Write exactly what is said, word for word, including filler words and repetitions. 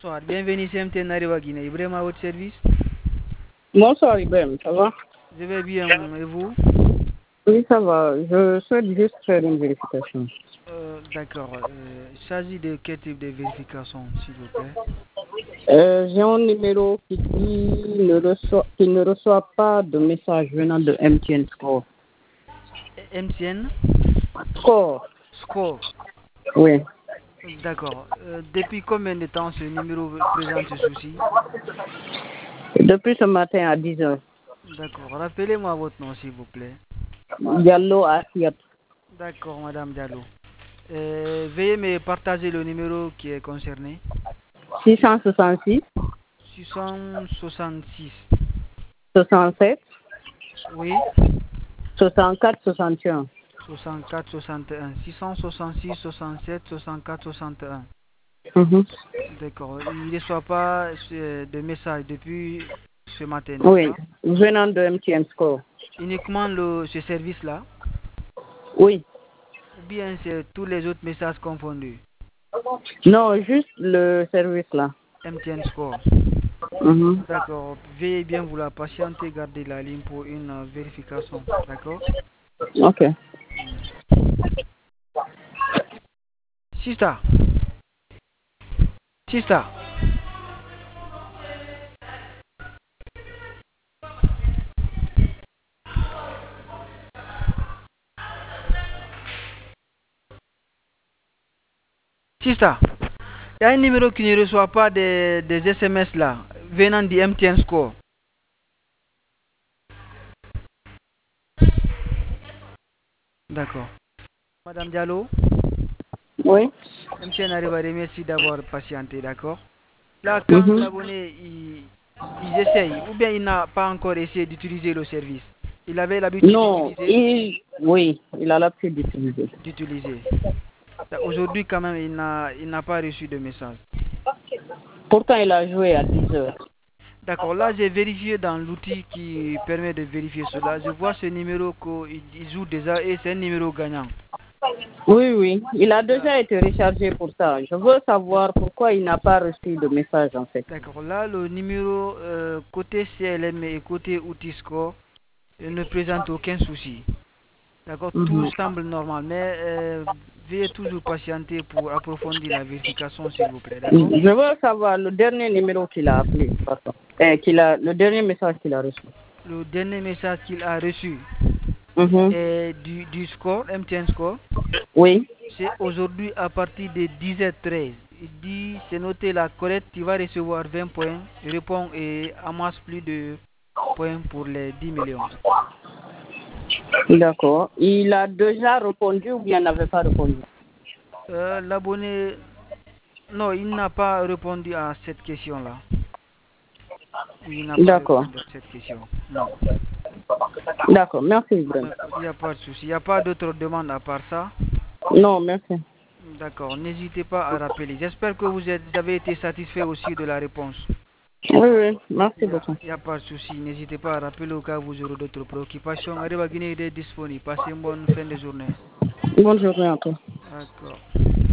Bonsoir, bienvenue chez M T N Arriva Guinée. Ibrahim à votre service. Bonsoir Ibrahim, ça va? Je vais bien, et vous? Oui, ça va. Je souhaite juste faire une vérification. Euh, D'accord. Euh, il s'agit de quel type de vérification, s'il vous plaît? Euh, j'ai un numéro qui dit ne reçoit, qu'il ne reçoit pas de message venant de M T N Score. M T N Score? Score. Oui. D'accord. Euh, depuis combien de temps ce numéro présente ce souci? Depuis ce matin à dix heures. D'accord. Rappelez-moi votre nom, s'il vous plaît. Diallo Asiat. D'accord, Madame Diallo. Euh, veuillez me partager le numéro qui est concerné. six cent soixante-six, six cent soixante-six. soixante-sept, Oui. soixante-quatre, soixante et un. soixante-quatre soixante et un. six cent soixante-six soixante-sept soixante-quatre soixante et un. Mhm. D'accord. Il ne reçoit pas euh, de message depuis ce matin, n'est-ce Oui, pas? venant de M T N Score. Uniquement le, ce service-là, Oui. ou bien c'est tous les autres messages confondus? Non, juste le service là. M T N Score. Mhm. D'accord. Veuillez bien vouloir patienter, garder la ligne pour une euh, vérification. D'accord? Ok. Sista, Sista, Sista, il y a un numéro qui ne reçoit pas des, des S M S là, venant du M T N Score. D'accord. Madame Diallo, Oui. M T N arrive à remercier d'avoir patienté, d'accord? Là, quand Mhm. l'abonné il, il essaye, ou bien il n'a pas encore essayé d'utiliser le service, il avait l'habitude Non, d'utiliser, il, oui, il a l'habitude d'utiliser. d'utiliser. Aujourd'hui, quand même, il n'a, il n'a pas reçu de message. Pourtant, il a joué à dix heures. D'accord, là j'ai vérifié dans l'outil qui permet de vérifier cela. Je vois ce numéro qu'il il joue déjà et c'est un numéro gagnant. Oui, oui, il a Là, déjà été rechargé pour ça. Je veux savoir pourquoi il n'a pas reçu de message en fait. d'accord, là le numéro euh, côté C L M et côté outil score euh, ne présente aucun souci. D'accord, tout Mhm. semble normal, mais euh, veuillez toujours patienter pour approfondir la vérification, s'il vous plaît. D'accord? Je veux savoir le dernier numéro qu'il a appelé, pardon. Eh, qu'il a, le dernier message qu'il a reçu. Le dernier message qu'il a reçu Mhm. est du, du score, M T N Score. Oui, C'est aujourd'hui à partir de dix heures treize. Il dit, c'est noté la correcte, tu vas recevoir vingt points. Réponds et amasse plus de points pour les dix millions. d'accord. Il a déjà répondu ou bien n'avait pas répondu? Euh, L'abonné, non, il n'a pas répondu à cette question-là. Il n'a pas D'accord. répondu à cette question. Non. D'accord, merci Ibrahim. Il n'y a pas de souci. Il n'y a pas d'autres demandes à part ça. Non, merci. D'accord. N'hésitez pas à rappeler. J'espère que vous, êtes, vous avez été satisfait aussi de la réponse. Oui, oui, merci Il n'y a, beaucoup. il y a pas de souci. N'hésitez pas à rappeler au cas où vous aurez d'autres préoccupations. Arriva Guinée est disponible. Passez une bonne fin de journée. Bonne journée à toi. D'accord.